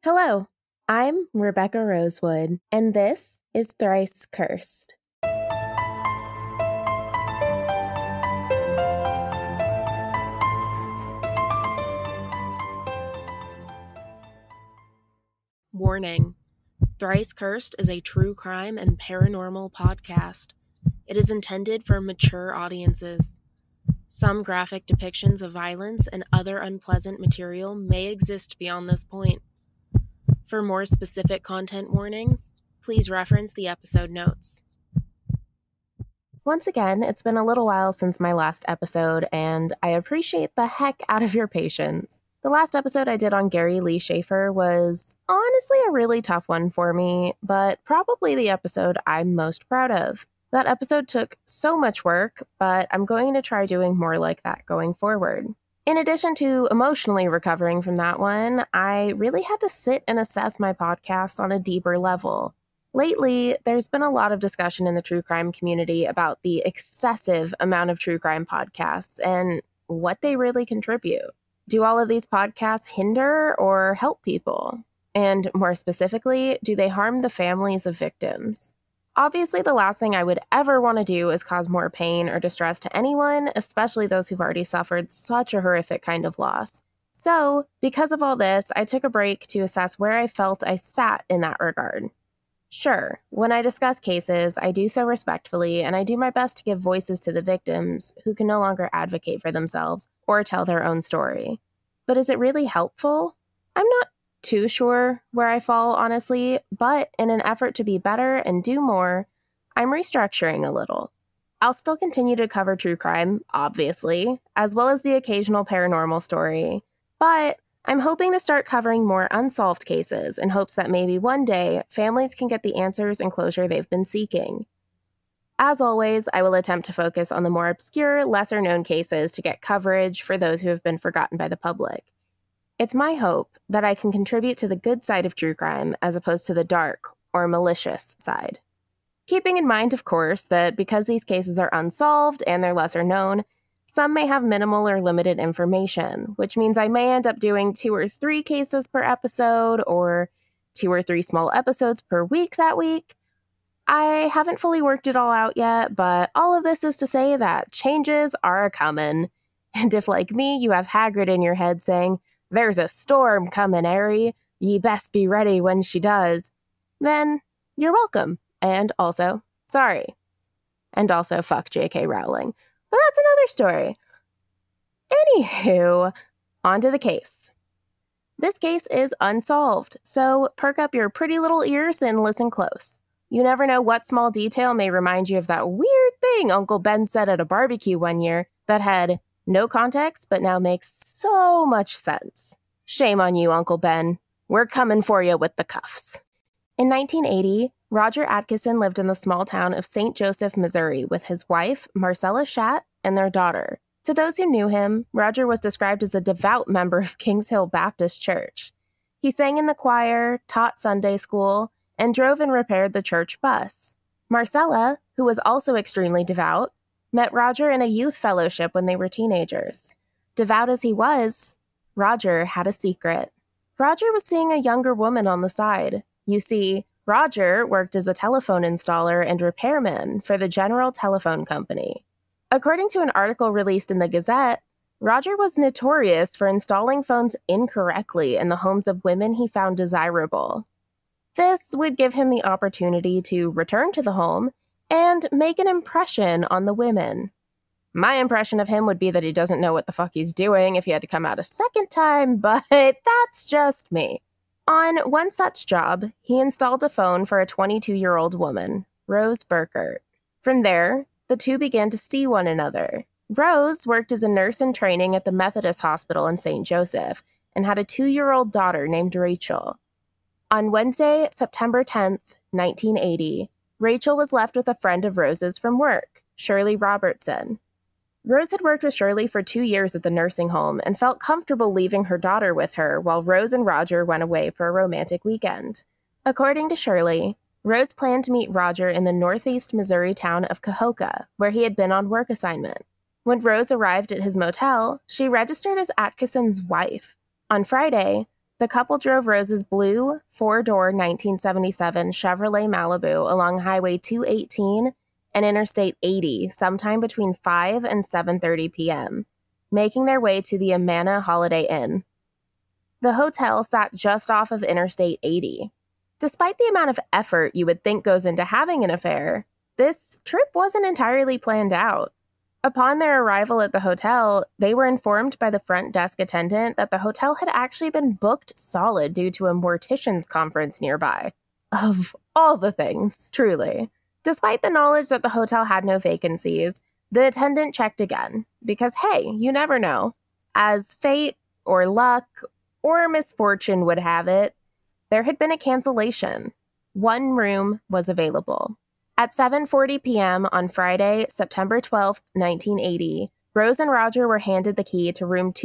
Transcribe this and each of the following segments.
Hello, I'm Rebecca Rosewood, and this is Thrice Cursed. Warning: Thrice Cursed is a true crime and paranormal podcast. It is intended for mature audiences. Some graphic depictions of violence and other unpleasant material may exist beyond this point. For more specific content warnings, please reference the episode notes. Once again, it's been a little while since my last episode, and I appreciate the heck out of your patience. The last episode I did on Gary Lee Schaefer was honestly a really tough one for me, but probably the episode I'm most proud of. That episode took so much work, but I'm going to try doing more like that going forward. In addition to emotionally recovering from that one, I really had to sit and assess my podcast on a deeper level. Lately, there's been a lot of discussion in the true crime community about the excessive amount of true crime podcasts and what they really contribute. Do all of these podcasts hinder or help people? And more specifically, do they harm the families of victims? Obviously, the last thing I would ever want to do is cause more pain or distress to anyone, especially those who've already suffered such a horrific kind of loss. So, because of all this, I took a break to assess where I felt I sat in that regard. Sure, when I discuss cases, I do so respectfully, and I do my best to give voices to the victims who can no longer advocate for themselves or tell their own story. But is it really helpful? I'm not too sure where I fall, honestly, but in an effort to be better and do more, I'm restructuring a little. I'll still continue to cover true crime, obviously, as well as the occasional paranormal story, but I'm hoping to start covering more unsolved cases in hopes that maybe one day families can get the answers and closure they've been seeking. As always, I will attempt to focus on the more obscure, lesser-known cases to get coverage for those who have been forgotten by the public. It's my hope that I can contribute to the good side of true crime as opposed to the dark or malicious side. Keeping in mind, of course, that because these cases are unsolved and they're lesser known, some may have minimal or limited information, which means I may end up doing 2 or 3 cases per episode or 2 or 3 small episodes per week that week. I haven't fully worked it all out yet, but all of this is to say that changes are a-comin'. And if, like me, you have Hagrid in your head saying, "There's a storm comin', Harry, ye best be ready when she does," then you're welcome. And also, sorry. And also, fuck J.K. Rowling. But that's another story. Anywho, on to the case. This case is unsolved, so perk up your pretty little ears and listen close. You never know what small detail may remind you of that weird thing Uncle Ben said at a barbecue one year that had no context but now makes so much sense. Shame on you, Uncle Ben. We're coming for you with the cuffs. In 1980, Roger Atkinson lived in the small town of St. Joseph, Missouri, with his wife, Marcella Schatt, and their daughter. To those who knew him, Roger was described as a devout member of Kings Hill Baptist Church. He sang in the choir, taught Sunday school, and drove and repaired the church bus. Marcella, who was also extremely devout, met Roger in a youth fellowship when they were teenagers. Devout as he was, Roger had a secret. Roger was seeing a younger woman on the side. You see, Roger worked as a telephone installer and repairman for the General Telephone Company. According to an article released in the Gazette, Roger was notorious for installing phones incorrectly in the homes of women he found desirable. This would give him the opportunity to return to the home and make an impression on the women. My impression of him would be that he doesn't know what the fuck he's doing if he had to come out a second time, but that's just me. On one such job, he installed a phone for a 22-year-old woman, Rose Burkert. From there, the two began to see one another. Rose worked as a nurse in training at the Methodist Hospital in St. Joseph and had a 2-year-old daughter named Rachel. On Wednesday, September 10th, 1980, Rachel was left with a friend of Rose's from work, Shirley Robertson. Rose had worked with Shirley for 2 years at the nursing home and felt comfortable leaving her daughter with her while Rose and Roger went away for a romantic weekend. According to Shirley, Rose planned to meet Roger in the northeast Missouri town of Cahokia, where he had been on work assignment. When Rose arrived at his motel, she registered as Atkinson's wife. On Friday, The couple drove Rose's blue, four-door 1977 Chevrolet Malibu along Highway 218 and Interstate 80 sometime between 5 and 7:30 p.m., making their way to the Amana Holiday Inn. The hotel sat just off of Interstate 80. Despite the amount of effort you would think goes into having an affair, this trip wasn't entirely planned out. Upon their arrival at the hotel, they were informed by the front desk attendant that the hotel had actually been booked solid due to a mortician's conference nearby. Of all the things, truly. Despite the knowledge that the hotel had no vacancies, the attendant checked again, because hey, you never know. As fate, or luck, or misfortune would have it, there had been a cancellation. One room was available. At 7:40 p.m. on Friday, September 12, 1980, Rose and Roger were handed the key to room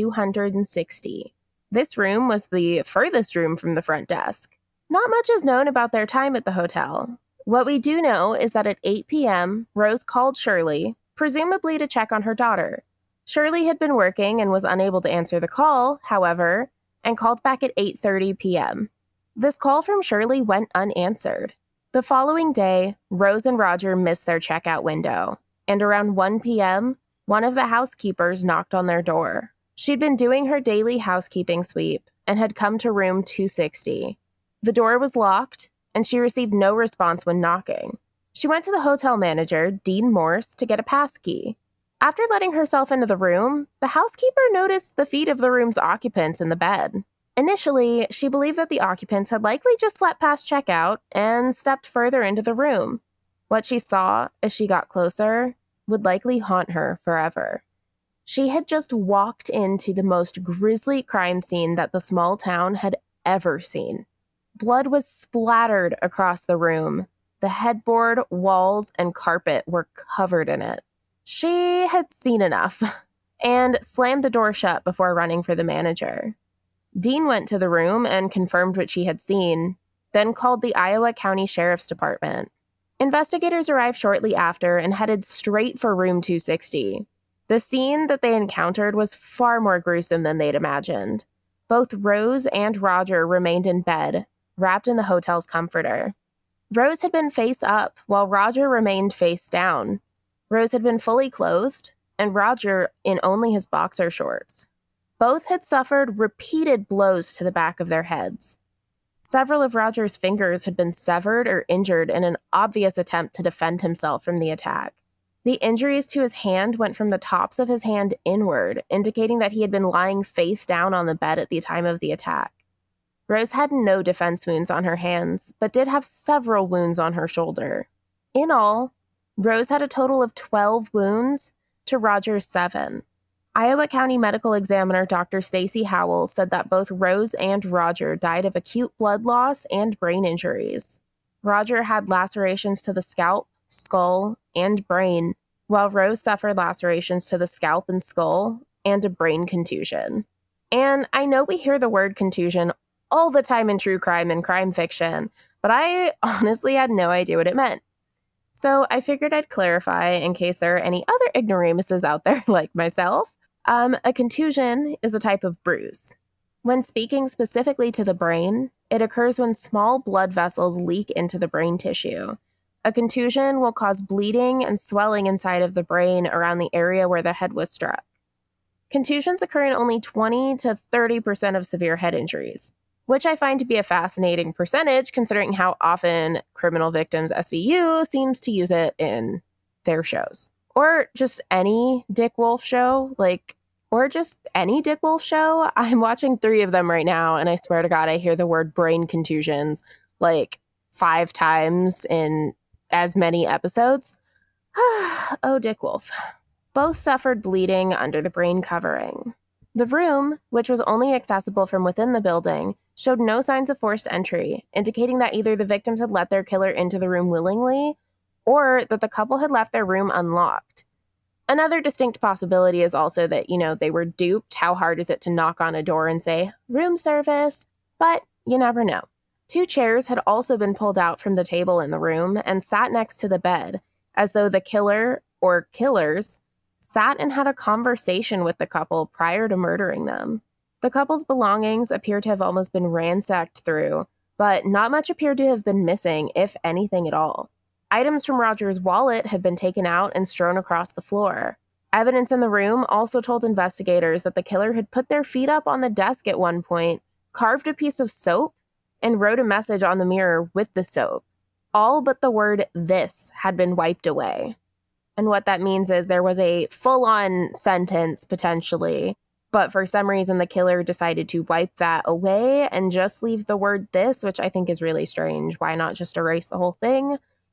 260. This room was the furthest room from the front desk. Not much is known about their time at the hotel. What we do know is that at 8 p.m., Rose called Shirley, presumably to check on her daughter. Shirley had been working and was unable to answer the call, however, and called back at 8:30 p.m. This call from Shirley went unanswered. The following day, Rose and Roger missed their checkout window, and around 1 p.m., one of the housekeepers knocked on their door. She'd been doing her daily housekeeping sweep and had come to room 260. The door was locked, and she received no response when knocking. She went to the hotel manager, Dean Morse, to get a pass key. After letting herself into the room, the housekeeper noticed the feet of the room's occupants in the bed. Initially, she believed that the occupants had likely just slept past checkout and stepped further into the room. What she saw as she got closer would likely haunt her forever. She had just walked into the most grisly crime scene that the small town had ever seen. Blood was splattered across the room. The headboard, walls, and carpet were covered in it. She had seen enough and slammed the door shut before running for the manager. Dean went to the room and confirmed what she had seen, then called the Iowa County Sheriff's Department. Investigators arrived shortly after and headed straight for room 260. The scene that they encountered was far more gruesome than they'd imagined. Both Rose and Roger remained in bed, wrapped in the hotel's comforter. Rose had been face up, while Roger remained face down. Rose had been fully clothed, and Roger in only his boxer shorts. Both had suffered repeated blows to the back of their heads. Several of Roger's fingers had been severed or injured in an obvious attempt to defend himself from the attack. The injuries to his hand went from the tops of his hand inward, indicating that he had been lying face down on the bed at the time of the attack. Rose had no defense wounds on her hands, but did have several wounds on her shoulder. In all, Rose had a total of 12 wounds to Roger's 7. Iowa County Medical Examiner Dr. Stacy Howell said that both Rose and Roger died of acute blood loss and brain injuries. Roger had lacerations to the scalp, skull, and brain, while Rose suffered lacerations to the scalp and skull and a brain contusion. And I know we hear the word contusion all the time in true crime and crime fiction, but I honestly had no idea what it meant. So I figured I'd clarify in case there are any other ignoramuses out there like myself. A contusion is a type of bruise. When speaking specifically to the brain, it occurs when small blood vessels leak into the brain tissue. A contusion will cause bleeding and swelling inside of the brain around the area where the head was struck. Contusions occur in only 20 to 30% of severe head injuries, which I find to be a fascinating percentage considering how often Criminal Victims SVU seems to use it in their shows. Or just any Dick Wolf show, I'm watching 3 of them right now, and I swear to God, I hear the word brain contusions like 5 times in as many episodes. Oh, Dick Wolf. Both suffered bleeding under the brain covering. The room, which was only accessible from within the building, showed no signs of forced entry, indicating that either the victims had let their killer into the room willingly, or that the couple had left their room unlocked. Another distinct possibility is also that, they were duped. How hard is it to knock on a door and say, room service? But you never know. 2 chairs had also been pulled out from the table in the room and sat next to the bed, as though the killer, or killers, sat and had a conversation with the couple prior to murdering them. The couple's belongings appear to have almost been ransacked through, but not much appeared to have been missing, if anything at all. Items from Roger's wallet had been taken out and strewn across the floor. Evidence in the room also told investigators that the killer had put their feet up on the desk at one point, carved a piece of soap, and wrote a message on the mirror with the soap. All but the word "this" had been wiped away. And what that means is there was a full-on sentence, potentially, but for some reason the killer decided to wipe that away and just leave the word "this," which I think is really strange. Why not just erase the whole thing?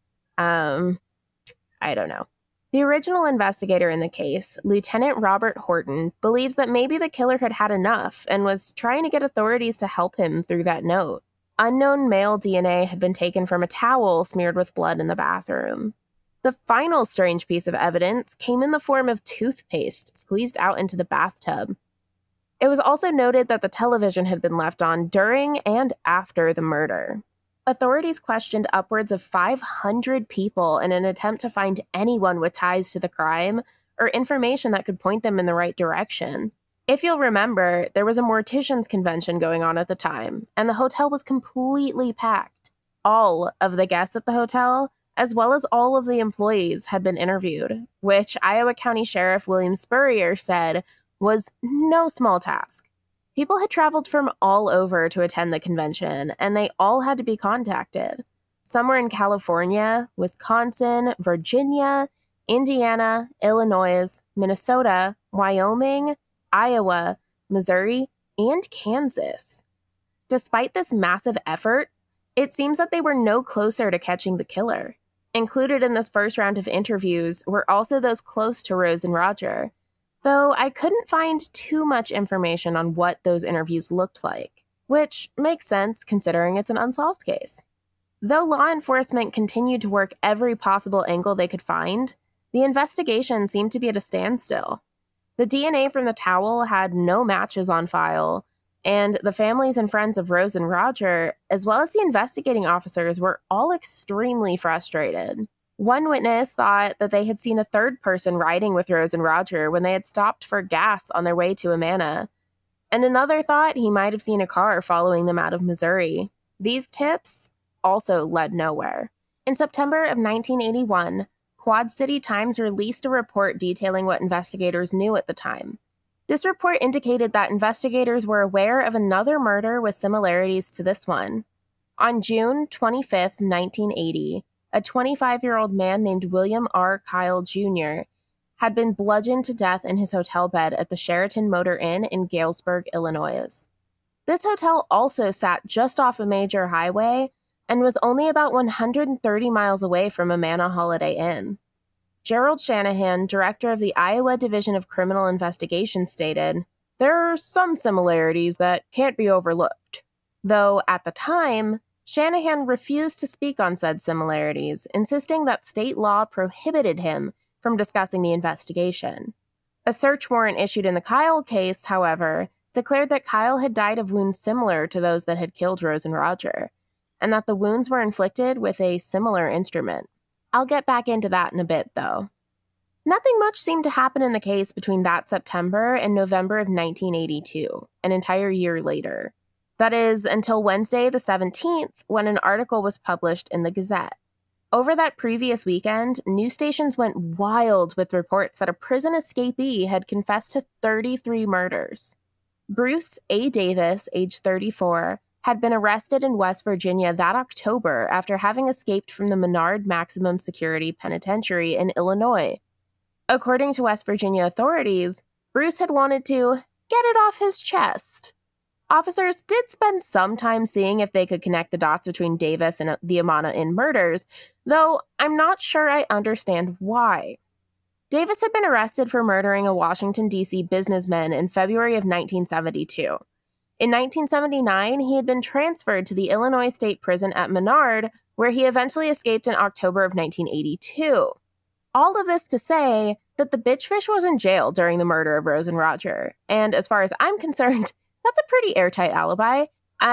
I don't know. The original investigator in the case, Lieutenant Robert Horton, believes that maybe the killer had had enough and was trying to get authorities to help him through that note. Unknown male DNA had been taken from a towel smeared with blood in the bathroom. The final strange piece of evidence came in the form of toothpaste squeezed out into the bathtub. It was also noted that the television had been left on during and after the murder. Authorities questioned upwards of 500 people in an attempt to find anyone with ties to the crime or information that could point them in the right direction. If you'll remember, there was a morticians convention going on at the time, and the hotel was completely packed. All of the guests at the hotel, as well as all of the employees, had been interviewed, which Iowa County Sheriff William Spurrier said was no small task. People had traveled from all over to attend the convention, and they all had to be contacted. Some were in California, Wisconsin, Virginia, Indiana, Illinois, Minnesota, Wyoming, Iowa, Missouri, and Kansas. Despite this massive effort, it seems that they were no closer to catching the killer. Included in this first round of interviews were also those close to Rose and Roger, though I couldn't find too much information on what those interviews looked like, which makes sense considering it's an unsolved case. Though law enforcement continued to work every possible angle they could find, the investigation seemed to be at a standstill. The DNA from the towel had no matches on file, and the families and friends of Rose and Roger, as well as the investigating officers, were all extremely frustrated. One witness thought that they had seen a third person riding with Rose and Roger when they had stopped for gas on their way to Amana, and another thought he might have seen a car following them out of Missouri. These tips also led nowhere. In September of 1981, Quad City Times released a report detailing what investigators knew at the time. This report indicated that investigators were aware of another murder with similarities to this one. On June 25, 1980, a 25-year-old man named William R. Kyle Jr. had been bludgeoned to death in his hotel bed at the Sheraton Motor Inn in Galesburg, Illinois. This hotel also sat just off a major highway and was only about 130 miles away from Amana Holiday Inn. Gerald Shanahan, director of the Iowa Division of Criminal Investigation, stated, "There are some similarities that can't be overlooked." Though, at the time, Shanahan refused to speak on said similarities, insisting that state law prohibited him from discussing the investigation. A search warrant issued in the Kyle case, however, declared that Kyle had died of wounds similar to those that had killed Rose and Roger, and that the wounds were inflicted with a similar instrument. I'll get back into that in a bit, though. Nothing much seemed to happen in the case between that September and November of 1982, an entire year later. That is, until Wednesday the 17th, when an article was published in the Gazette. Over that previous weekend, news stations went wild with reports that a prison escapee had confessed to 33 murders. Bruce A. Davis, age 34, had been arrested in West Virginia that October after having escaped from the Menard Maximum Security Penitentiary in Illinois. According to West Virginia authorities, Bruce had wanted to get it off his chest. Officers did spend some time seeing if they could connect the dots between Davis and the Amana Inn murders, though I'm not sure I understand why. Davis had been arrested for murdering a Washington, D.C. businessman in February of 1972. In 1979, he had been transferred to the Illinois State Prison at Menard, where he eventually escaped in October of 1982. All of this to say that the bitchfish was in jail during the murder of Rose and Roger, and as far as I'm concerned, that's a pretty airtight alibi.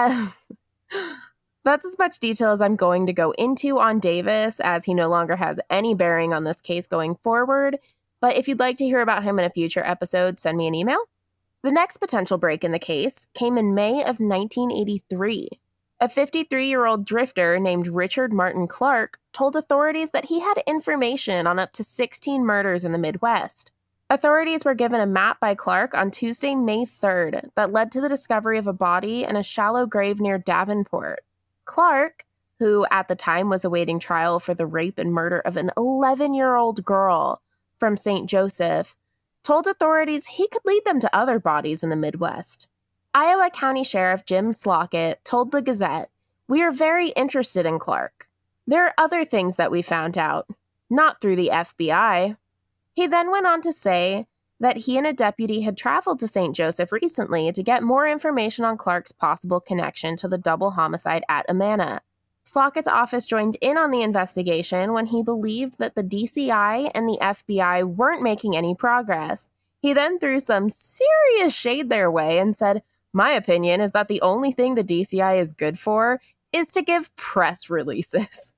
That's as much detail as I'm going to go into on Davis, as he no longer has any bearing on this case going forward. But if you'd like to hear about him in a future episode, send me an email. The next potential break in the case came in May of 1983. A 53-year-old drifter named Richard Martin Clark told authorities that he had information on up to 16 murders in the Midwest. Authorities were given a map by Clark on Tuesday, May 3rd, that led to the discovery of a body in a shallow grave near Davenport. Clark, who at the time was awaiting trial for the rape and murder of an 11-year-old girl from St. Joseph, told authorities he could lead them to other bodies in the Midwest. Iowa County Sheriff Jim Slockett told the Gazette, "We are very interested in Clark. There are other things that we found out, not through the FBI." He then went on to say that he and a deputy had traveled to St. Joseph recently to get more information on Clark's possible connection to the double homicide at Amana. Slockett's office joined in on the investigation when he believed that the DCI and the FBI weren't making any progress. He then threw some serious shade their way and said, "My opinion is that the only thing the DCI is good for is to give press releases."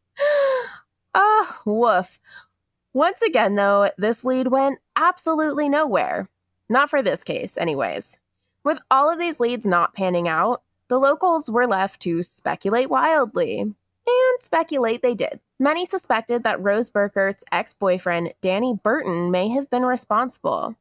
Woof. Once again, though, this lead went absolutely nowhere. Not for this case, anyways. With all of these leads not panning out, the locals were left to speculate wildly. And speculate they did. Many suspected that Rose Burkert's ex-boyfriend, Danny Burton, may have been responsible.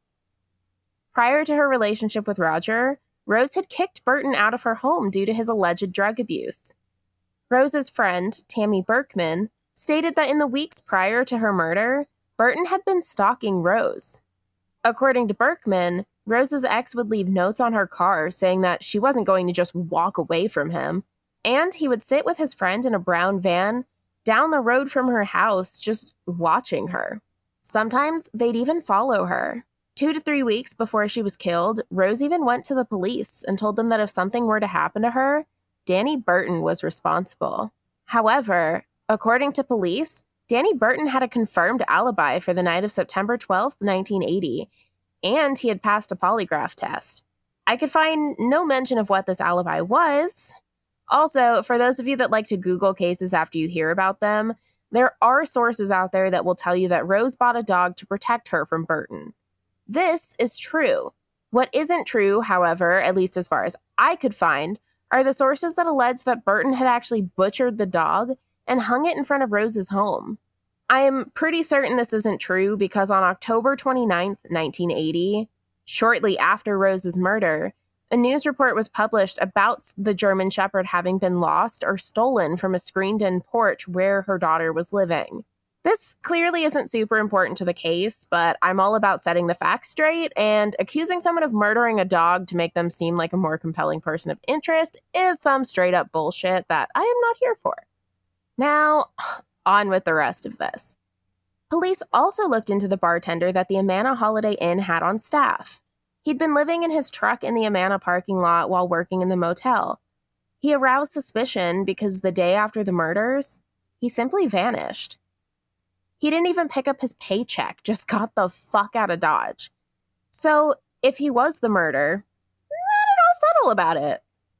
Prior to her relationship with Roger, Rose had kicked Burton out of her home due to his alleged drug abuse. Rose's friend, Tammy Berkman, stated that in the weeks prior to her murder, Burton had been stalking Rose. According to Berkman, Rose's ex would leave notes on her car saying that she wasn't going to just walk away from him, and he would sit with his friend in a brown van down the road from her house just watching her. Sometimes they'd even follow her. 2 to 3 weeks before she was killed, Rose even went to the police and told them that if something were to happen to her, Danny Burton was responsible. However, according to police, Danny Burton had a confirmed alibi for the night of September 12, 1980, and he had passed a polygraph test. I could find no mention of what this alibi was. Also, for those of you that like to Google cases after you hear about them, there are sources out there that will tell you that Rose bought a dog to protect her from Burton. This is true. What isn't true, however, at least as far as I could find, are the sources that allege that Burton had actually butchered the dog and hung it in front of Rose's home. I am pretty certain this isn't true because on October 29th, 1980, shortly after Rose's murder, a news report was published about the German Shepherd having been lost or stolen from a screened-in porch where her daughter was living. This clearly isn't super important to the case, but I'm all about setting the facts straight, and accusing someone of murdering a dog to make them seem like a more compelling person of interest is some straight-up bullshit that I am not here for. Now, on with the rest of this. Police also looked into the bartender that the Amana Holiday Inn had on staff. He'd been living in his truck in the Amana parking lot while working in the motel. He aroused suspicion because the day after the murders, he simply vanished. He didn't even pick up his paycheck, just got the fuck out of Dodge. So, if he was the murderer, not at all subtle about it.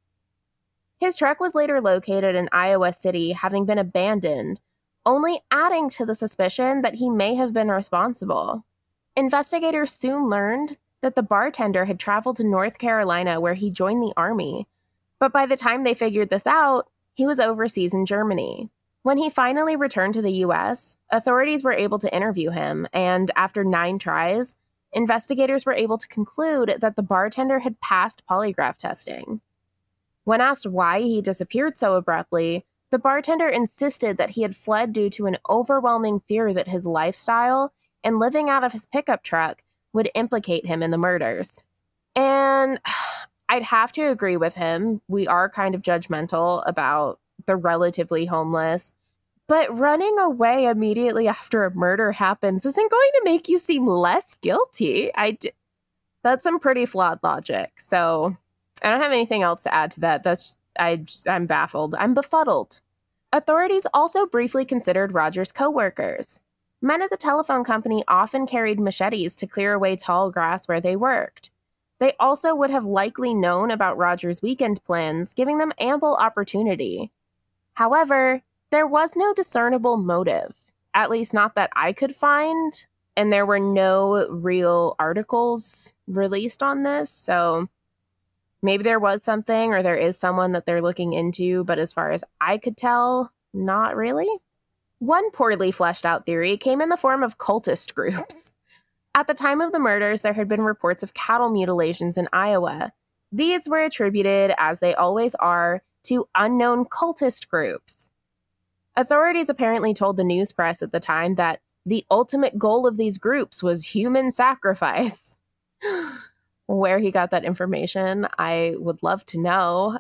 His truck was later located in Iowa City, having been abandoned, only adding to the suspicion that he may have been responsible. Investigators soon learned that the bartender had traveled to North Carolina where he joined the Army, but by the time they figured this out, he was overseas in Germany. When he finally returned to the U.S., authorities were able to interview him, and after 9 tries, investigators were able to conclude that the bartender had passed polygraph testing. When asked why he disappeared so abruptly, the bartender insisted that he had fled due to an overwhelming fear that his lifestyle and living out of his pickup truck would implicate him in the murders. And I'd have to agree with him. We are kind of judgmental about the relatively homeless. But running away immediately after a murder happens isn't going to make you seem less guilty. That's some pretty flawed logic. So I don't have anything else to add to that. I'm baffled. I'm befuddled. Authorities also briefly considered Roger's co-workers. Men at the telephone company often carried machetes to clear away tall grass where they worked. They also would have likely known about Roger's weekend plans, giving them ample opportunity. However, there was no discernible motive, at least not that I could find. And there were no real articles released on this, so maybe there was something or there is someone that they're looking into, but as far as I could tell, not really. One poorly fleshed out theory came in the form of cultist groups. At the time of the murders, there had been reports of cattle mutilations in Iowa. These were attributed, as they always are, to unknown cultist groups. Authorities apparently told the news press at the time that the ultimate goal of these groups was human sacrifice. Where he got that information, I would love to know.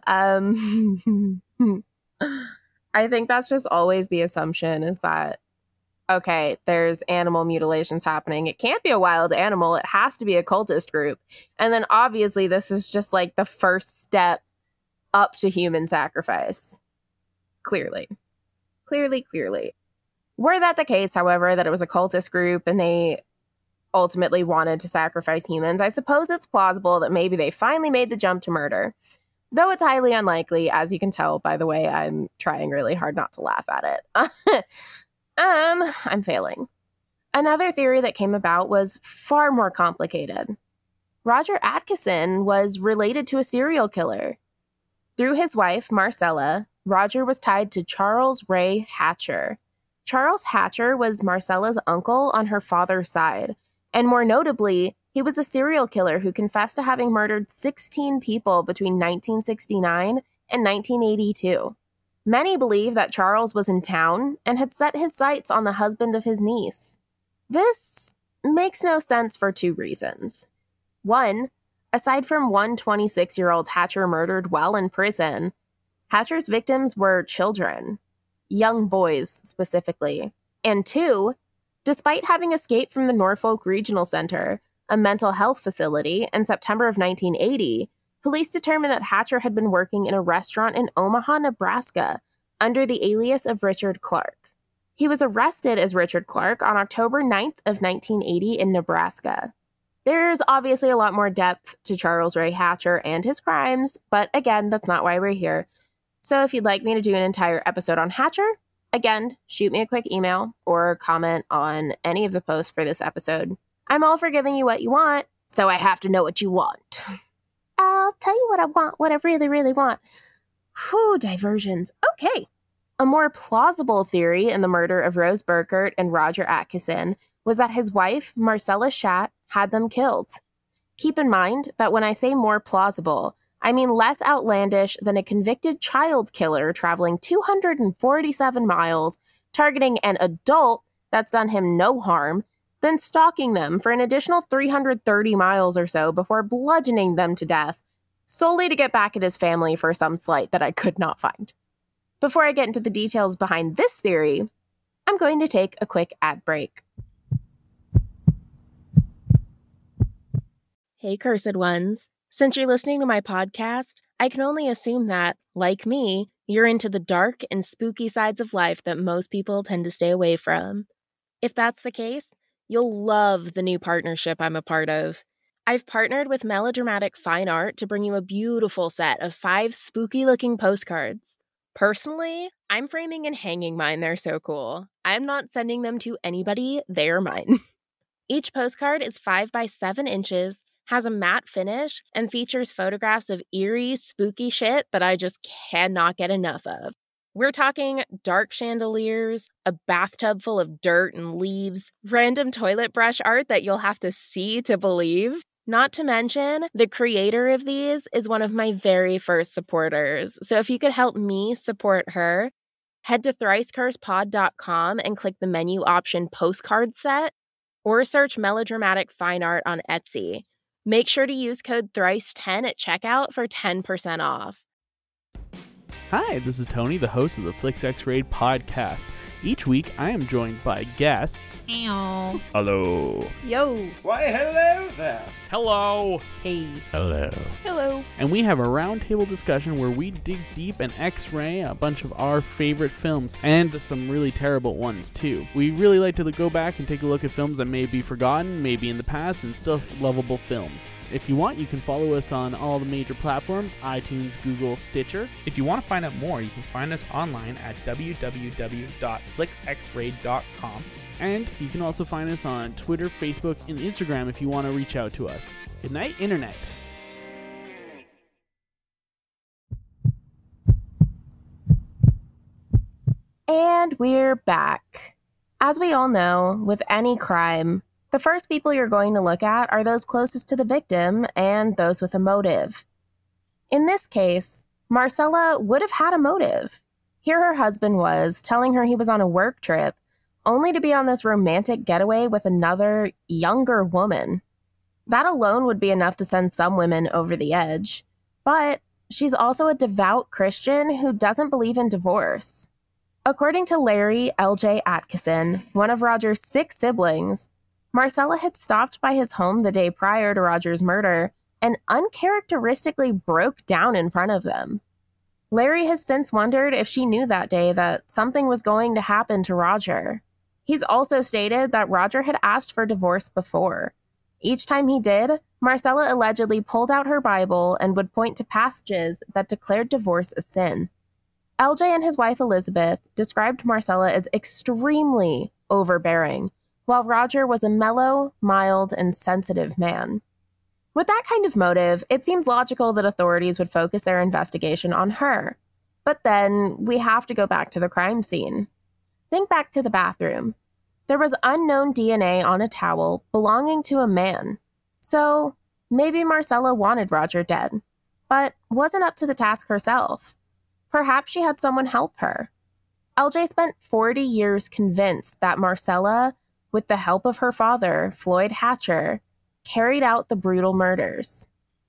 I think that's just always the assumption, is that, okay, there's animal mutilations happening. It can't be a wild animal. It has to be a cultist group. And then obviously this is just like the first step up to human sacrifice. Clearly. Were that the case, however, that it was a cultist group and they ultimately wanted to sacrifice humans, I suppose it's plausible that maybe they finally made the jump to murder. Though it's highly unlikely, as you can tell by the way I'm trying really hard not to laugh at it. I'm failing. Another theory that came about was far more complicated. Roger Atkinson was related to a serial killer. Through his wife, Marcella, Roger was tied to Charles Ray Hatcher. Charles Hatcher was Marcella's uncle on her father's side, and more notably, he was a serial killer who confessed to having murdered 16 people between 1969 and 1982. Many believe that Charles was in town and had set his sights on the husband of his niece. This makes no sense for two reasons. One, aside from one 26-year-old Hatcher murdered while in prison, Hatcher's victims were children, young boys specifically. And two, despite having escaped from the Norfolk Regional Center, a mental health facility, in September of 1980, police determined that Hatcher had been working in a restaurant in Omaha, Nebraska, under the alias of Richard Clark. He was arrested as Richard Clark on October 9th of 1980 in Nebraska. There's obviously a lot more depth to Charles Ray Hatcher and his crimes, but again, that's not why we're here. So if you'd like me to do an entire episode on Hatcher, again, shoot me a quick email or comment on any of the posts for this episode. I'm all for giving you what you want, so I have to know what you want. I'll tell you what I want, what I really, really want. Whew, diversions. Okay. A more plausible theory in the murder of Rose Burkert and Roger Atkinson was that his wife, Marcella Schatt, had them killed. Keep in mind that when I say more plausible, I mean less outlandish than a convicted child killer traveling 247 miles, targeting an adult that's done him no harm, then stalking them for an additional 330 miles or so before bludgeoning them to death, solely to get back at his family for some slight that I could not find. Before I get into the details behind this theory, I'm going to take a quick ad break. Hey, cursed ones. Since you're listening to my podcast, I can only assume that, like me, you're into the dark and spooky sides of life that most people tend to stay away from. If that's the case, you'll love the new partnership I'm a part of. I've partnered with Melodramatic Fine Art to bring you a beautiful set of 5 spooky-looking postcards. Personally, I'm framing and hanging mine. They're so cool. I'm not sending them to anybody. They're mine. Each postcard is 5 by 7 inches, has a matte finish, and features photographs of eerie, spooky shit that I just cannot get enough of. We're talking dark chandeliers, a bathtub full of dirt and leaves, random toilet brush art that you'll have to see to believe. Not to mention, the creator of these is one of my very first supporters. So if you could help me support her, head to thricecursepod.com and click the menu option Postcard Set, or search Melodramatic Fine Art on Etsy. Make sure to use code THRICE10 at checkout for 10% off. Hi, this is Tony, the host of the Flix X-Raid podcast. Each week, I am joined by guests. Ew. Hello. Yo. Why, hello there. Hello. Hey. Hello. Hello. And we have a roundtable discussion where we dig deep and X-ray a bunch of our favorite films, and some really terrible ones, too. We really like to go back and take a look at films that may be forgotten, maybe in the past, and still lovable films. If you want, you can follow us on all the major platforms, iTunes, Google, Stitcher. If you want to find out more, you can find us online at www.flixxray.com. And you can also find us on Twitter, Facebook, and Instagram if you want to reach out to us. Good night, Internet. And we're back. As we all know, with any crime, the first people you're going to look at are those closest to the victim and those with a motive. In this case, Marcella would have had a motive. Here her husband was, telling her he was on a work trip, only to be on this romantic getaway with another, younger woman. That alone would be enough to send some women over the edge. But she's also a devout Christian who doesn't believe in divorce. According to Larry L.J. Atkinson, one of Roger's 6 siblings, Marcella had stopped by his home the day prior to Roger's murder and uncharacteristically broke down in front of them. Larry has since wondered if she knew that day that something was going to happen to Roger. He's also stated that Roger had asked for divorce before. Each time he did, Marcella allegedly pulled out her Bible and would point to passages that declared divorce a sin. LJ and his wife Elizabeth described Marcella as extremely overbearing, while Roger was a mellow, mild, and sensitive man. With that kind of motive, it seems logical that authorities would focus their investigation on her. But then we have to go back to the crime scene. Think back to the bathroom. There was unknown DNA on a towel belonging to a man. So maybe Marcella wanted Roger dead, but wasn't up to the task herself. Perhaps she had someone help her. LJ spent 40 years convinced that Marcella, with the help of her father, Floyd Hatcher, carried out the brutal murders.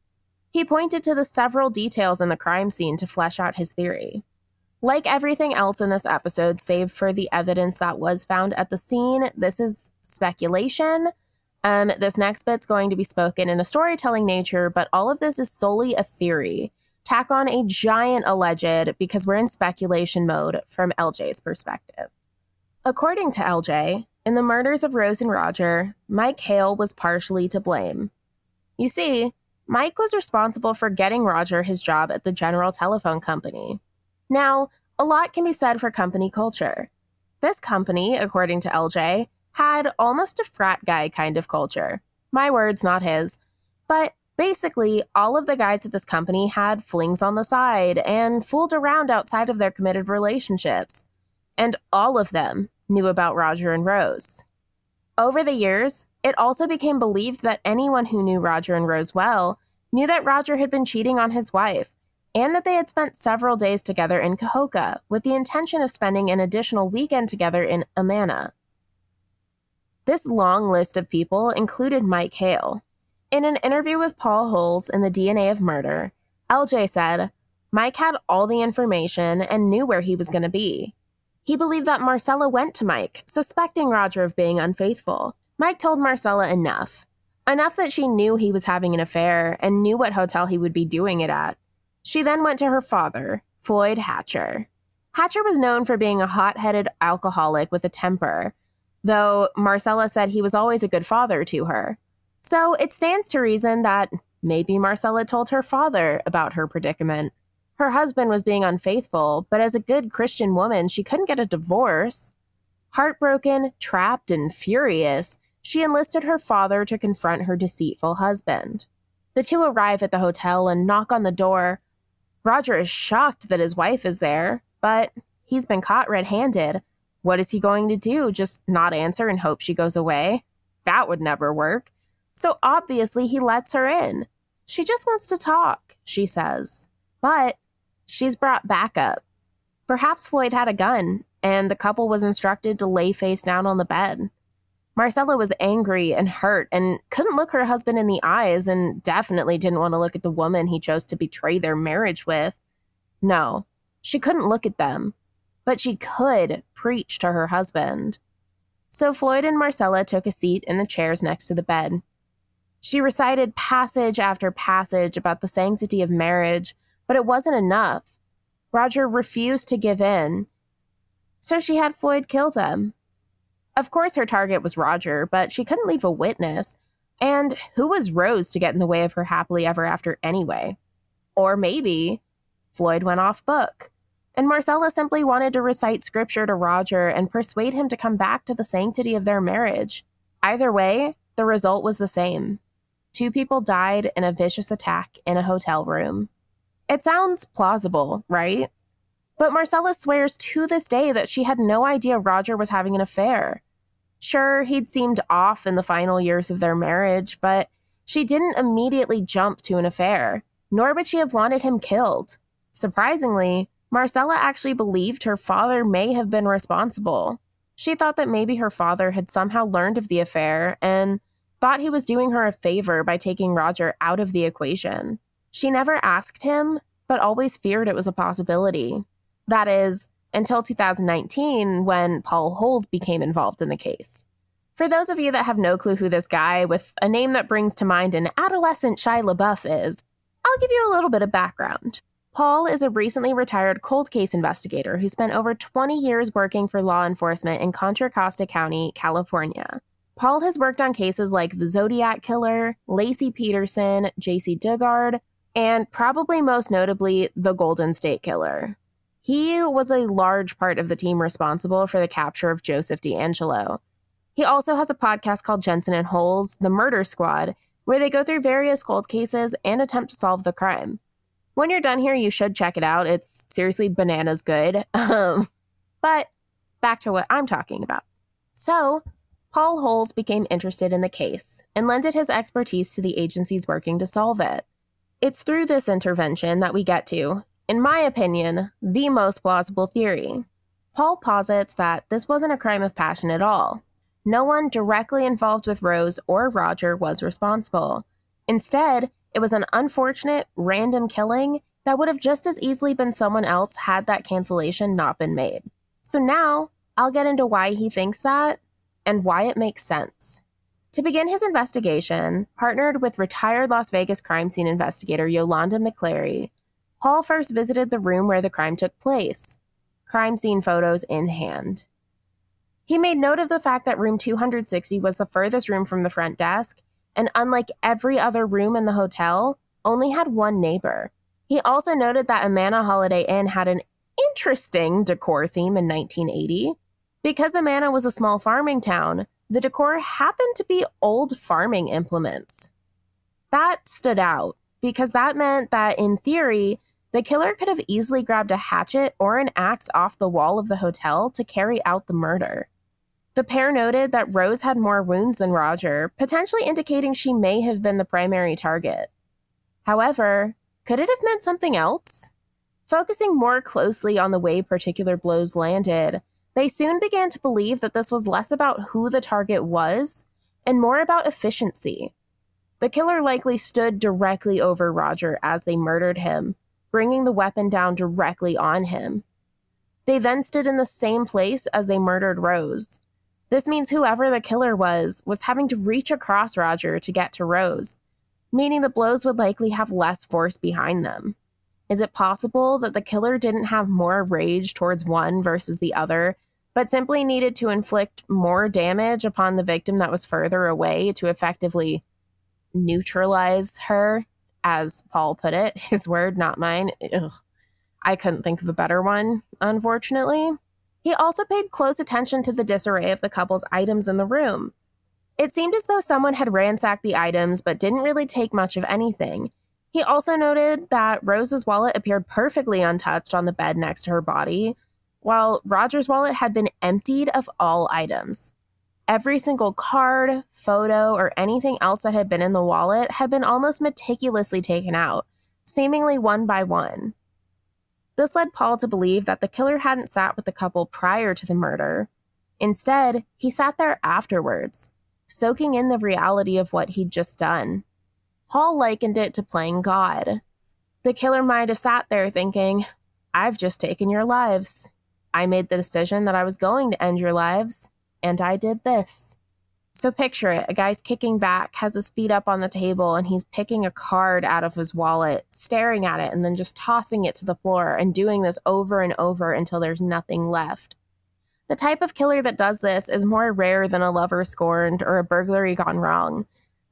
He pointed to the several details in the crime scene to flesh out his theory. Like everything else in this episode, save for the evidence that was found at the scene, this is speculation. This next bit's going to be spoken in a storytelling nature, but all of this is solely a theory. Tack on a giant alleged because we're in speculation mode from LJ's perspective. According to LJ, in the murders of Rose and Roger, Mike Hale was partially to blame. You see, Mike was responsible for getting Roger his job at the General Telephone Company. Now, a lot can be said for company culture. This company, according to LJ, had almost a frat guy kind of culture. My words, not his. But basically, all of the guys at this company had flings on the side and fooled around outside of their committed relationships. And all of them knew about Roger and Rose. Over the years, it also became believed that anyone who knew Roger and Rose well knew that Roger had been cheating on his wife, and that they had spent several days together in Cahokia with the intention of spending an additional weekend together in Amana. This long list of people included Mike Hale. In an interview with Paul Holes in The DNA of Murder, LJ said, Mike had all the information and knew where he was going to be. He believed that Marcella went to Mike, suspecting Roger of being unfaithful. Mike told Marcella enough that she knew he was having an affair and knew what hotel he would be doing it at. She then went to her father, Floyd Hatcher. Hatcher was known for being a hot-headed alcoholic with a temper, though Marcella said he was always a good father to her. So it stands to reason that maybe Marcella told her father about her predicament. Her husband was being unfaithful, but as a good Christian woman, she couldn't get a divorce. Heartbroken, trapped, and furious, she enlisted her father to confront her deceitful husband. The two arrive at the hotel and knock on the door. Roger is shocked that his wife is there, but he's been caught red-handed. What is he going to do? Just not answer and hope she goes away? That would never work. So obviously he lets her in. She just wants to talk, she says. But she's brought backup. Perhaps Floyd had a gun, and the couple was instructed to lay face down on the bed. Marcella was angry and hurt and couldn't look her husband in the eyes and definitely didn't want to look at the woman he chose to betray their marriage with. No, she couldn't look at them, but she could preach to her husband. So Floyd and Marcella took a seat in the chairs next to the bed. She recited passage after passage about the sanctity of marriage, but it wasn't enough. Roger refused to give in, so she had Floyd kill them. Of course, her target was Roger, but she couldn't leave a witness. And who was Rose to get in the way of her happily ever after anyway? Or maybe Floyd went off book, and Marcella simply wanted to recite scripture to Roger and persuade him to come back to the sanctity of their marriage. Either way, the result was the same. 2 people died in a vicious attack in a hotel room. It sounds plausible, right? But Marcella swears to this day that she had no idea Roger was having an affair. Sure, he'd seemed off in the final years of their marriage, but she didn't immediately jump to an affair, nor would she have wanted him killed. Surprisingly, Marcella actually believed her father may have been responsible. She thought that maybe her father had somehow learned of the affair and thought he was doing her a favor by taking Roger out of the equation. She never asked him, but always feared it was a possibility. That is, until 2019, when Paul Holes became involved in the case. For those of you that have no clue who this guy with a name that brings to mind an adolescent Shia LaBeouf is, I'll give you a little bit of background. Paul is a recently retired cold case investigator who spent over 20 years working for law enforcement in Contra Costa County, California. Paul has worked on cases like the Zodiac Killer, Lacey Peterson, J.C. Dugard, and probably most notably, the Golden State Killer. He was a large part of the team responsible for the capture of Joseph DeAngelo. He also has a podcast called Jensen and Holes, The Murder Squad, where they go through various cold cases and attempt to solve the crime. When you're done here, you should check it out. It's seriously bananas good. But back to what I'm talking about. So, Paul Holes became interested in the case and lended his expertise to the agencies working to solve it. It's through this intervention that we get to, in my opinion, the most plausible theory. Paul posits that this wasn't a crime of passion at all. No one directly involved with Rose or Roger was responsible. Instead, it was an unfortunate, random killing that would have just as easily been someone else had that cancellation not been made. So now, I'll get into why he thinks that and why it makes sense. To begin his investigation, partnered with retired Las Vegas crime scene investigator Yolanda McClary, Paul first visited the room where the crime took place, crime scene photos in hand. He made note of the fact that room 260 was the furthest room from the front desk, and unlike every other room in the hotel, only had one neighbor. He also noted that Amana Holiday Inn had an interesting decor theme in 1980. Because Amana was a small farming town, the decor happened to be old farming implements. That stood out, because that meant that, in theory, the killer could have easily grabbed a hatchet or an axe off the wall of the hotel to carry out the murder. The pair noted that Rose had more wounds than Roger, potentially indicating she may have been the primary target. However, could it have meant something else? Focusing more closely on the way particular blows landed, they soon began to believe that this was less about who the target was and more about efficiency. The killer likely stood directly over Roger as they murdered him, bringing the weapon down directly on him. They then stood in the same place as they murdered Rose. This means whoever the killer was having to reach across Roger to get to Rose, meaning the blows would likely have less force behind them. Is it possible that the killer didn't have more rage towards one versus the other, but simply needed to inflict more damage upon the victim that was further away to effectively neutralize her, as Paul put it? His word, not mine. Ugh. I couldn't think of a better one, unfortunately. He also paid close attention to the disarray of the couple's items in the room. It seemed as though someone had ransacked the items but didn't really take much of anything. He also noted that Rose's wallet appeared perfectly untouched on the bed next to her body, while Roger's wallet had been emptied of all items. Every single card, photo, or anything else that had been in the wallet had been almost meticulously taken out, seemingly one by one. This led Paul to believe that the killer hadn't sat with the couple prior to the murder. Instead, he sat there afterwards, soaking in the reality of what he'd just done. Paul likened it to playing God. The killer might have sat there thinking, I've just taken your lives. I made the decision that I was going to end your lives, and I did this. So picture it, a guy's kicking back, has his feet up on the table, and he's picking a card out of his wallet, staring at it, and then just tossing it to the floor, and doing this over and over until there's nothing left. The type of killer that does this is more rare than a lover scorned or a burglary gone wrong.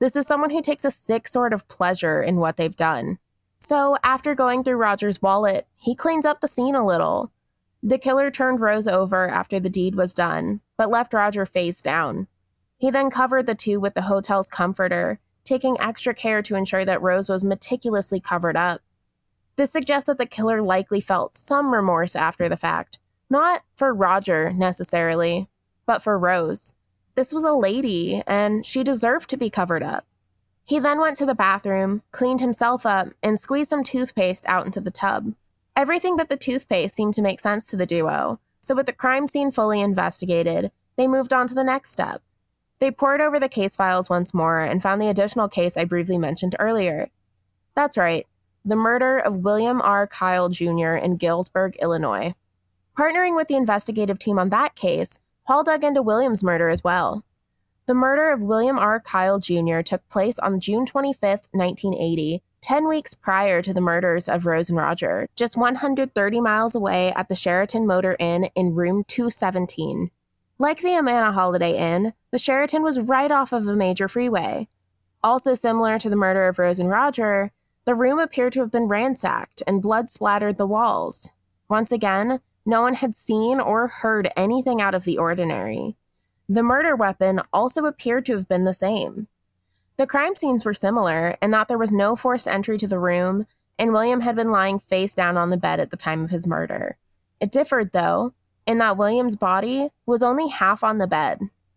This is someone who takes a sick sort of pleasure in what they've done. So after going through Roger's wallet, he cleans up the scene a little. The killer turned Rose over after the deed was done, but left Roger face down. He then covered the two with the hotel's comforter, taking extra care to ensure that Rose was meticulously covered up. This suggests that the killer likely felt some remorse after the fact, not for Roger necessarily, but for Rose. This was a lady, and she deserved to be covered up. He then went to the bathroom, cleaned himself up, and squeezed some toothpaste out into the tub. Everything but the toothpaste seemed to make sense to the duo, so with the crime scene fully investigated, they moved on to the next step. They pored over the case files once more and found the additional case I briefly mentioned earlier. That's right, the murder of William R. Kyle Jr. in Galesburg, Illinois. Partnering with the investigative team on that case, Paul dug into William's murder as well. The murder of William R. Kyle Jr. took place on June 25, 1980, 10 weeks prior to the murders of Rose and Roger, just 130 miles away at the Sheraton Motor Inn in room 217. Like the Amana Holiday Inn, the Sheraton was right off of a major freeway. Also similar to the murder of Rose and Roger, the room appeared to have been ransacked and blood splattered the walls. Once again, no one had seen or heard anything out of the ordinary. The murder weapon also appeared to have been the same. The crime scenes were similar in that there was no forced entry to the room, and William had been lying face down on the bed at the time of his murder. It differed, though, in that William's body was only half on the bed.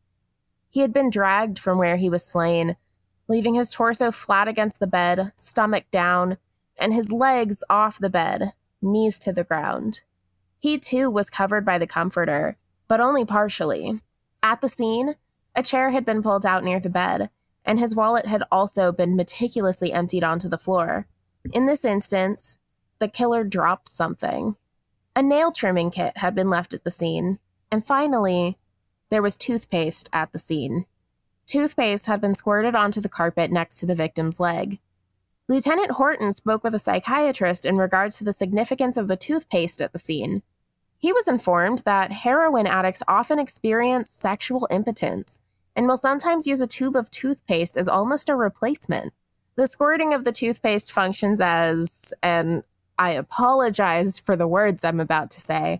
He had been dragged from where he was slain, leaving his torso flat against the bed, stomach down, and his legs off the bed, knees to the ground. He, too, was covered by the comforter, but only partially. At the scene, a chair had been pulled out near the bed, and his wallet had also been meticulously emptied onto the floor. In this instance, the killer dropped something. A nail trimming kit had been left at the scene, and finally, there was toothpaste at the scene. Toothpaste had been squirted onto the carpet next to the victim's leg. Lieutenant Horton spoke with a psychiatrist in regards to the significance of the toothpaste at the scene. He was informed that heroin addicts often experience sexual impotence and will sometimes use a tube of toothpaste as almost a replacement. The squirting of the toothpaste functions as, and I apologize for the words I'm about to say,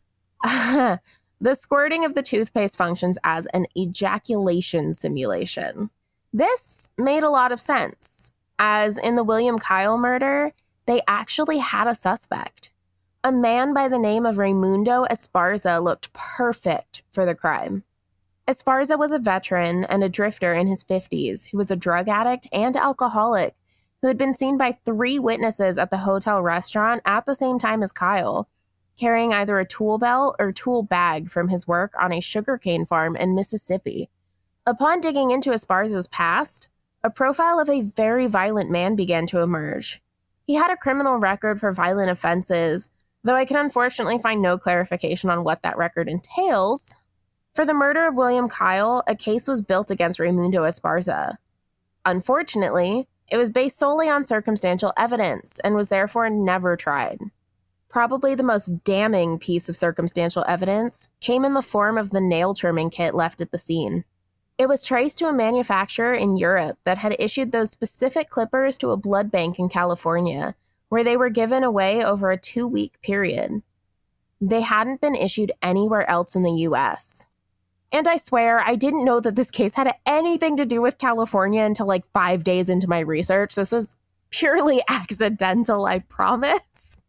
the squirting of the toothpaste functions as an ejaculation simulation. This made a lot of sense, as in the William Kyle murder, they actually had a suspect. A man by the name of Raimundo Esparza looked perfect for the crime. Esparza was a veteran and a drifter in his 50s who was a drug addict and alcoholic who had been seen by 3 witnesses at the hotel restaurant at the same time as Kyle, carrying either a tool belt or tool bag from his work on a sugarcane farm in Mississippi. Upon digging into Esparza's past, a profile of a very violent man began to emerge. He had a criminal record for violent offenses, though I can unfortunately find no clarification on what that record entails. For the murder of William Kyle, a case was built against Raimundo Esparza. Unfortunately, it was based solely on circumstantial evidence and was therefore never tried. Probably the most damning piece of circumstantial evidence came in the form of the nail trimming kit left at the scene. It was traced to a manufacturer in Europe that had issued those specific clippers to a blood bank in California, where they were given away over a 2-week period. They hadn't been issued anywhere else in the US. And I swear, I didn't know that this case had anything to do with California until like 5 days into my research. This was purely accidental, I promise.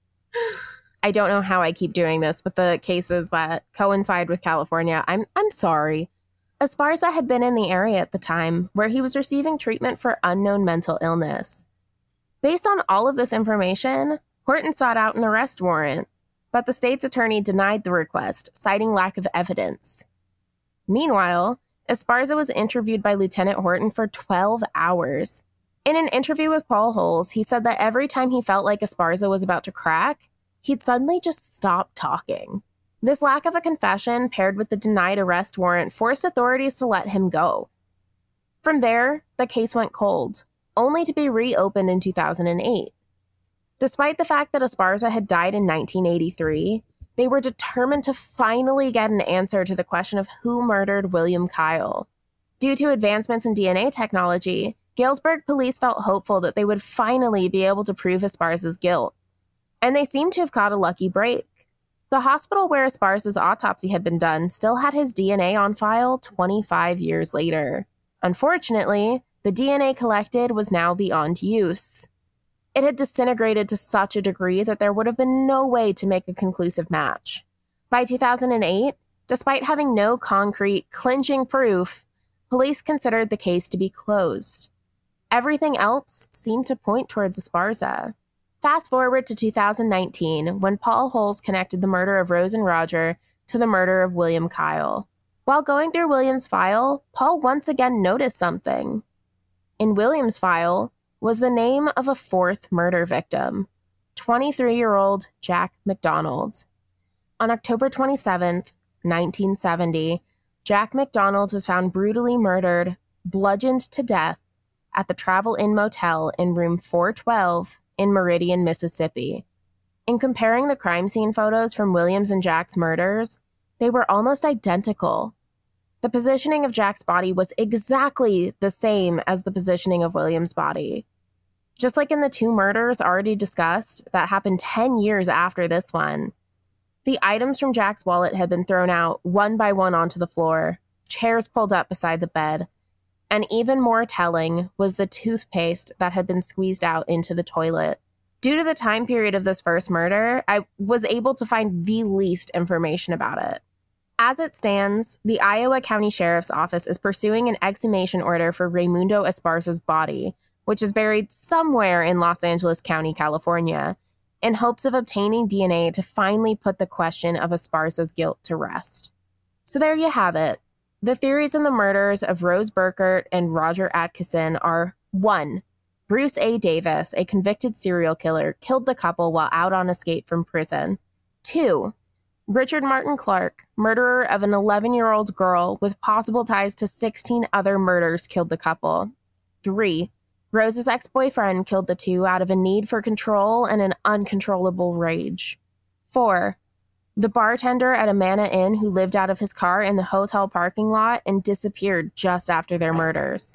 I don't know how I keep doing this with the cases that coincide with California. I'm sorry. Esparza had been in the area at the time where he was receiving treatment for unknown mental illness. Based on all of this information, Horton sought out an arrest warrant, but the state's attorney denied the request, citing lack of evidence. Meanwhile, Esparza was interviewed by Lieutenant Horton for 12 hours. In an interview with Paul Holes, he said that every time he felt like Esparza was about to crack, he'd suddenly just stop talking. This lack of a confession, paired with the denied arrest warrant, forced authorities to let him go. From there, the case went cold, only to be reopened in 2008. Despite the fact that Esparza had died in 1983, they were determined to finally get an answer to the question of who murdered William Kyle. Due to advancements in DNA technology, Galesburg police felt hopeful that they would finally be able to prove Esparza's guilt. And they seemed to have caught a lucky break. The hospital where Esparza's autopsy had been done still had his DNA on file 25 years later. Unfortunately, the DNA collected was now beyond use. It had disintegrated to such a degree that there would have been no way to make a conclusive match. By 2008, despite having no concrete, clinching proof, police considered the case to be closed. Everything else seemed to point towards Esparza. Fast forward to 2019, when Paul Holes connected the murder of Rose and Roger to the murder of William Kyle. While going through William's file, Paul once again noticed something. In William's file was the name of a fourth murder victim, 23-year-old Jack McDonald. On October 27, 1970, Jack McDonald was found brutally murdered, bludgeoned to death, at the Travel Inn Motel in room 412 in Meridian, Mississippi. In comparing the crime scene photos from William's and Jack's murders, they were almost identical. The positioning of Jack's body was exactly the same as the positioning of William's body. Just like in the two murders already discussed that happened 10 years after this one, the items from Jack's wallet had been thrown out one by one onto the floor, chairs pulled up beside the bed, and even more telling was the toothpaste that had been squeezed out into the toilet. Due to the time period of this first murder, I was able to find the least information about it. As it stands, the Iowa County Sheriff's Office is pursuing an exhumation order for Raimundo Esparza's body, which is buried somewhere in Los Angeles County, California, in hopes of obtaining DNA to finally put the question of Esparza's guilt to rest. So there you have it. The theories in the murders of Rose Burkert and Roger Atkinson are 1. Bruce A. Davis, a convicted serial killer, killed the couple while out on escape from prison. 2. Richard Martin Clark, murderer of an 11-year-old girl with possible ties to 16 other murders, killed the couple. 3. Rose's ex-boyfriend killed the two out of a need for control and an uncontrollable rage. 4. The bartender at Amana Inn who lived out of his car in the hotel parking lot and disappeared just after their murders.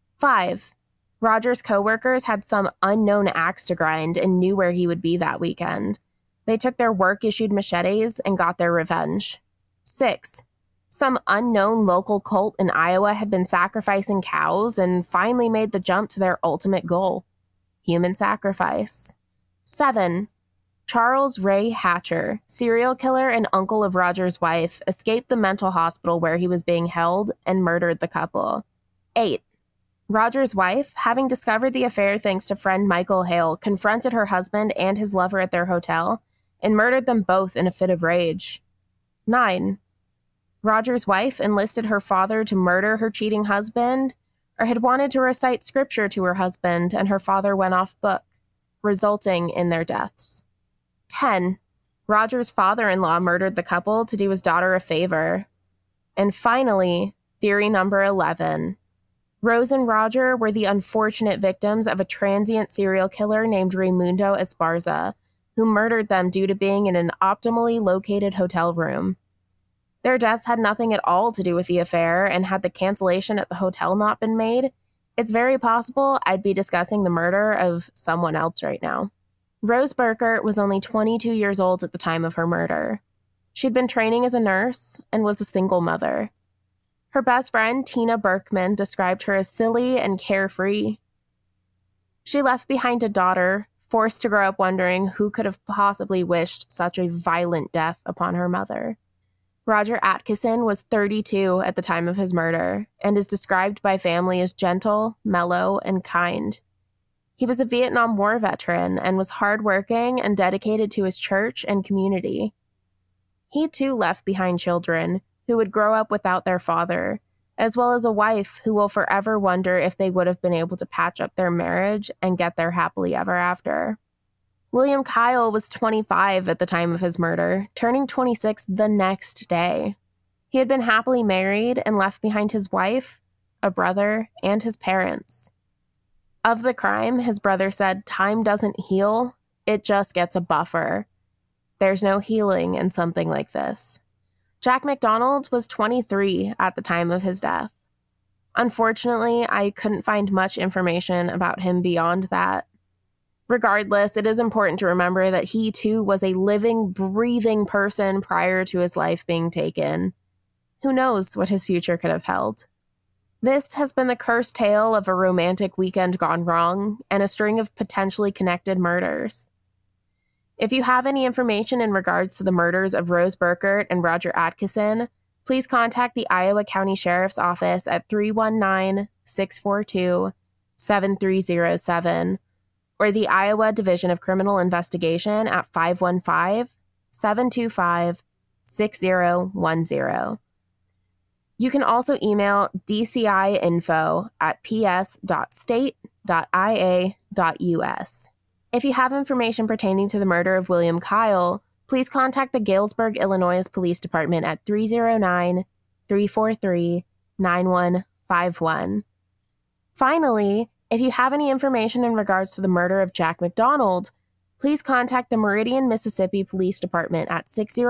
5. Roger's co-workers had some unknown axe to grind and knew where he would be that weekend. They took their work-issued machetes and got their revenge. 6. Some unknown local cult in Iowa had been sacrificing cows and finally made the jump to their ultimate goal: human sacrifice. 7. Charles Ray Hatcher, serial killer and uncle of Roger's wife, escaped the mental hospital where he was being held and murdered the couple. 8. Roger's wife, having discovered the affair thanks to friend Michael Hale, confronted her husband and his lover at their hotel and murdered them both in a fit of rage. 9. Roger's wife enlisted her father to murder her cheating husband, or had wanted to recite scripture to her husband, and her father went off book, resulting in their deaths. 10. Roger's father-in-law murdered the couple to do his daughter a favor. And finally, theory number 11. Rose and Roger were the unfortunate victims of a transient serial killer named Raimundo Esparza, who murdered them due to being in an optimally located hotel room. Their deaths had nothing at all to do with the affair, and had the cancellation at the hotel not been made, it's very possible I'd be discussing the murder of someone else right now. Rose Burkert was only 22 years old at the time of her murder. She'd been training as a nurse and was a single mother. Her best friend, Tina Berkman, described her as silly and carefree. She left behind a daughter, forced to grow up wondering who could have possibly wished such a violent death upon her mother. Roger Atkinson was 32 at the time of his murder and is described by family as gentle, mellow, and kind. He was a Vietnam War veteran and was hardworking and dedicated to his church and community. He too left behind children who would grow up without their father, as well as a wife who will forever wonder if they would have been able to patch up their marriage and get there happily ever after. William Kyle was 25 at the time of his murder, turning 26 the next day. He had been happily married and left behind his wife, a brother, and his parents. Of the crime, his brother said, "Time doesn't heal, it just gets a buffer. There's no healing in something like this." Jack McDonald was 23 at the time of his death. Unfortunately, I couldn't find much information about him beyond that. Regardless, it is important to remember that he too was a living, breathing person prior to his life being taken. Who knows what his future could have held? This has been the cursed tale of a romantic weekend gone wrong and a string of potentially connected murders. If you have any information in regards to the murders of Rose Burkert and Roger Atkinson, please contact the Iowa County Sheriff's Office at 319-642-7307 or the Iowa Division of Criminal Investigation at 515-725-6010. You can also email dci.ps.state.ia.us. If you have information pertaining to the murder of William Kyle, please contact the Galesburg, Illinois Police Department at 309-343-9151. Finally, if you have any information in regards to the murder of Jack McDonald, please contact the Meridian, Mississippi Police Department at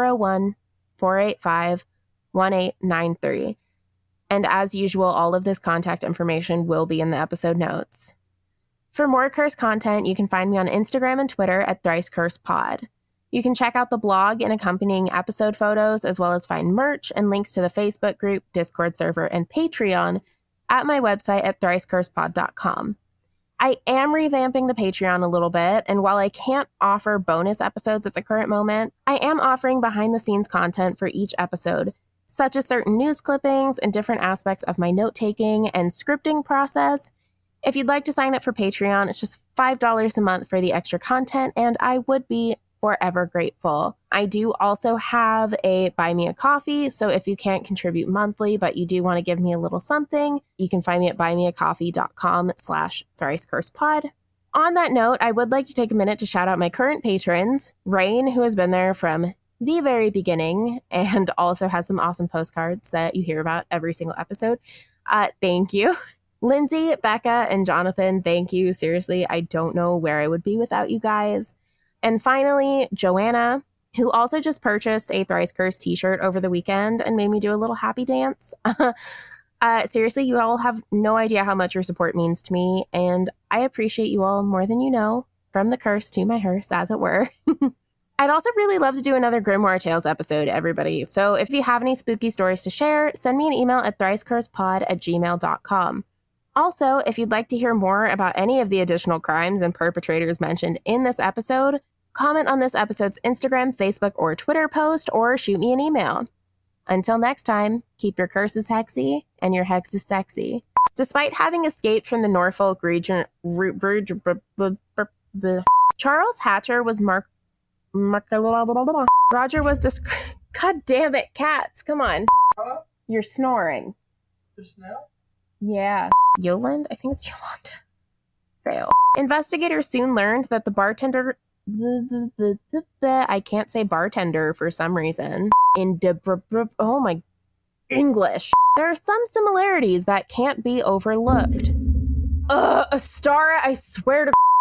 601-485-1893. And as usual, all of this contact information will be in the episode notes. For more Curse content, you can find me on Instagram and Twitter at ThriceCursePod. You can check out the blog and accompanying episode photos, as well as find merch and links to the Facebook group, Discord server, and Patreon at my website at thricecursepod.com. I am revamping the Patreon a little bit, and while I can't offer bonus episodes at the current moment, I am offering behind-the-scenes content for each episode, such as certain news clippings and different aspects of my note-taking and scripting process. If you'd like to sign up for Patreon, it's just $5 a month for the extra content, and I would be forever grateful. I do also have a Buy Me a Coffee, so if you can't contribute monthly, but you do want to give me a little something, you can find me at buymeacoffee.com/thricecursepod. On that note, I would like to take a minute to shout out my current patrons, Rain, who has been there from the very beginning and also has some awesome postcards that you hear about every single episode. Thank you. Lindsay, Becca, and Jonathan, thank you. Seriously, I don't know where I would be without you guys. And finally, Joanna, who also just purchased a Thrice Cursed t-shirt over the weekend and made me do a little happy dance. Seriously, you all have no idea how much your support means to me, and I appreciate you all more than you know, from the curse to my hearse, as it were. I'd also really love to do another Grimoire Tales episode, everybody. So if you have any spooky stories to share, send me an email at thricecursepod@gmail.com. Also, if you'd like to hear more about any of the additional crimes and perpetrators mentioned in this episode, comment on this episode's Instagram, Facebook, or Twitter post, or shoot me an email. Until next time, keep your curses hexy and your hexes sexy. Despite having escaped from the Norfolk region, Charles Hatcher was Roger was God damn it, cats, come on. Huh? You're snoring. Just now? Yeah. Yoland? I think it's Yolanda. Fail. Investigators soon learned that the bartender... I can't say bartender for some reason. Oh my... English. There are some similarities that can't be overlooked. Astara, I swear to...